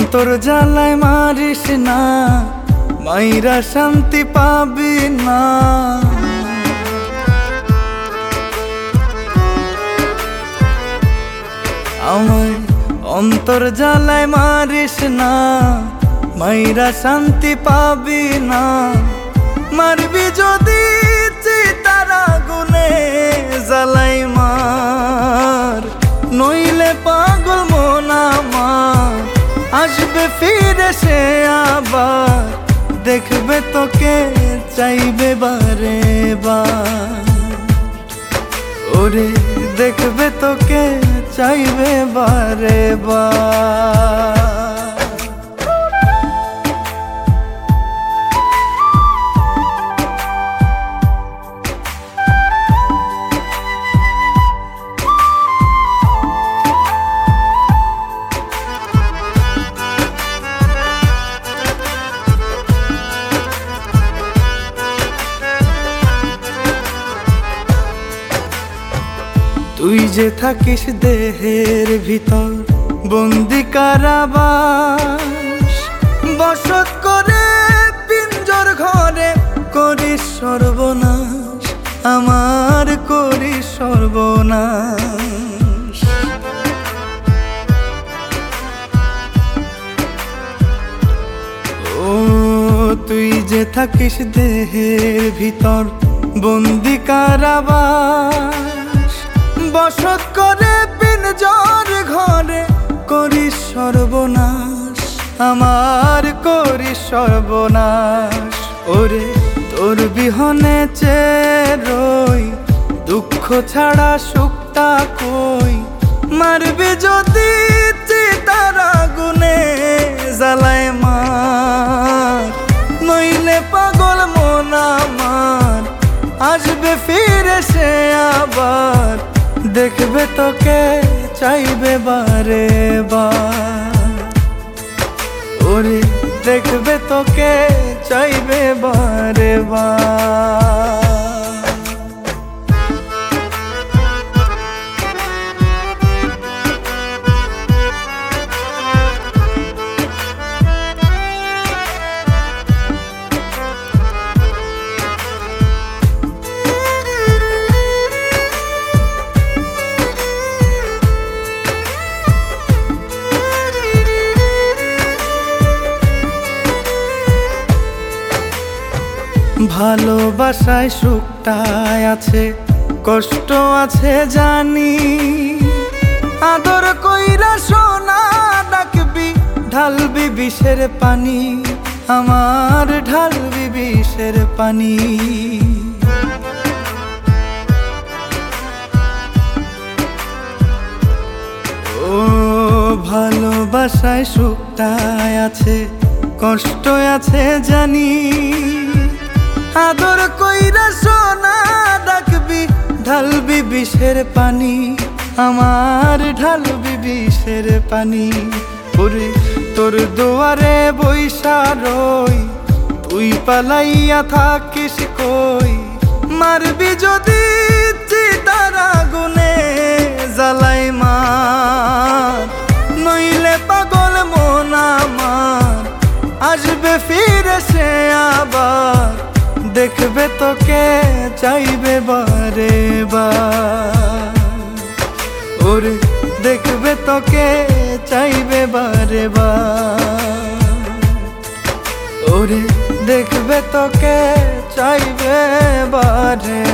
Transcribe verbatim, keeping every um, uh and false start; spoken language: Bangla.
অন্তর জ্বালায় মারিস না, মাইরা শান্তি পাবি না। আমায় অন্তর জ্বালায় মারিস না, মাইরা শান্তি পাবি না। মারবি যদি চিতার আগুনে জ্বালাই মার, নইলে পাগল মন আমার আসবে ফিরে সে আবার। দেখবে তোকে চাইবে বারে বার, ওরে দেখবে তোকে চাইবে বারে বার। তুই যে থাকিস দেহের ভিতর বন্দি কারাবাস, বসত করে পিঞ্জর ঘরে করিস সর্বনাশ, আমার করিস সর্বনাশ। ও তুই যে থাকিস দেহের ভিতর বন্দি কারাবাস, বসত করে পিঞ্জর ঘরে করিস সর্বনাশ, আমার করিস সর্বনাশ। ওরে তোর বিহনে চেরই দুঃখ ছাড়া সুখটা কই। মারবি যদি চিতার আগুনে জ্বালায় মার, নইলে পাগল মন আমার আসবে ফিরে সে আবার। দেখবে তোকে চাইবে বারে বার, ওরে দেখবে তোকে চাইবে বারে বার। ভালোবাসায় সুখটায় আছে, কষ্ট আছে জানি। আদর কইরা সোনা ডাকবি, ঢালবি বিষের পানি, আমার ঢালবি বিষের পানি। ও ভালোবাসায় সুখটায় আছে, কষ্ট আছে জানি। আদর কইরা সোনা ডাকবি, ঢালবি বিষের পানি, আমার ঢালবি বিষের পানি। ওরে তোর দুয়ারে বইসা রই, তুই পালাইয়া থাকিস কই। মারবি যদি চিতার আগুনে জ্বালাই মার, নইলে পাগল মন আমার আসবে ফিরে সে আবার। দেখবে তোকে চাইবে বারে বার, ওরে দেখবে তোকে চাইবে বারে বার, ওরে দেখবে তোকে চাইবে বারে